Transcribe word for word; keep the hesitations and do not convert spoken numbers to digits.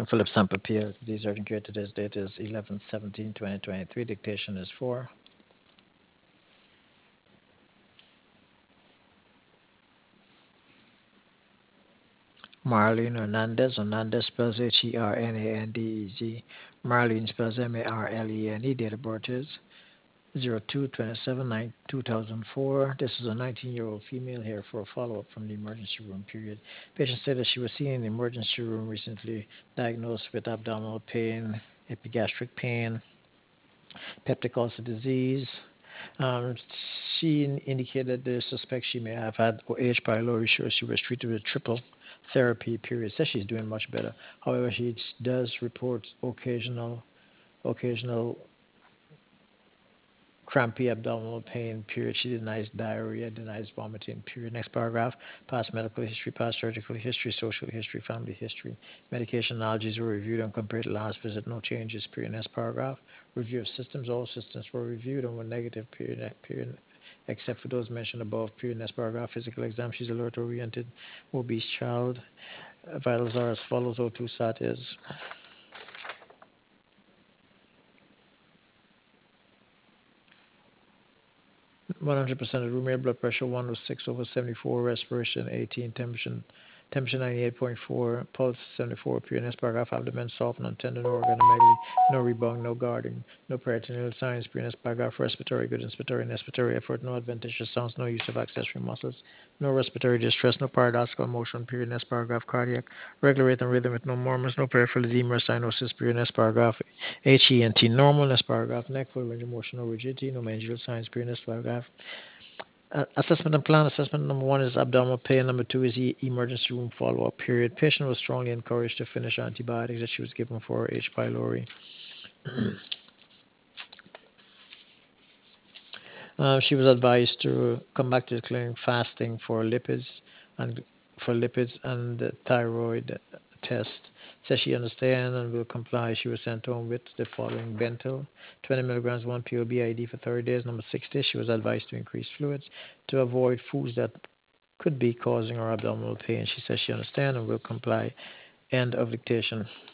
Philip Sample P L. These urgent care. Today's date is eleven seventeen twenty twenty-three. Dictation is for Marlene Hernandez. Hernandez spells H E R N A N D E Z. Marlene spells M A R L E N E. Date of birth is zero two twenty-seven two thousand four. This is a nineteen-year-old female here for a follow-up from the emergency room period. Patient said that she was seen in the emergency room recently, diagnosed with abdominal pain, epigastric pain, peptic ulcer disease. Um, she in- indicated the suspect she may have had H. pylori. Sure, she was treated with triple therapy period. Says she's doing much better. However, she does report occasional occasional crampy abdominal pain, period. She denies diarrhea, denies vomiting, period. Next paragraph, past medical history, past surgical history, social history, family history. Medication allergies were reviewed and compared to last visit. No changes, period. Next paragraph, review of systems. All systems were reviewed and were negative, period. Period. Except for those mentioned above, period. Next paragraph, physical exam. She's alert oriented, obese child. Vitals are as follows. O two sat is one hundred percent of room air, blood pressure one oh six over seventy-four, respiration eighteen, temperature, temperature ninety-eight point four, pulse seventy-four, P N S paragraph, abdomen soft, non-tendon organomegaly, no rebound, no guarding, no peritoneal signs, P N S paragraph, respiratory good, inspiratory and expiratory effort, no adventitious sounds, no use of accessory muscles, no respiratory distress, no paradoxical motion, P N S paragraph, cardiac, regular rate and rhythm with no murmurs, no peripheral edema or cyanosis, P N S paragraph, H E N T normal, next paragraph, neck, full range of motion, no rigidity, no mandibular signs, P N S paragraph, uh, assessment and plan. Assessment number one is abdominal pain. Number two is e- emergency room follow-up period. Patient was strongly encouraged to finish antibiotics that she was given for H. pylori. Uh, she was advised to come back to the clinic fasting for lipids and for lipids and the thyroid test. Says she understands and will comply. She was sent home with the following: Bentyl, twenty milligrams, one P O B I D for thirty days. Number six day, she was advised to increase fluids to avoid foods that could be causing her abdominal pain. She says she understands and will comply. End of dictation.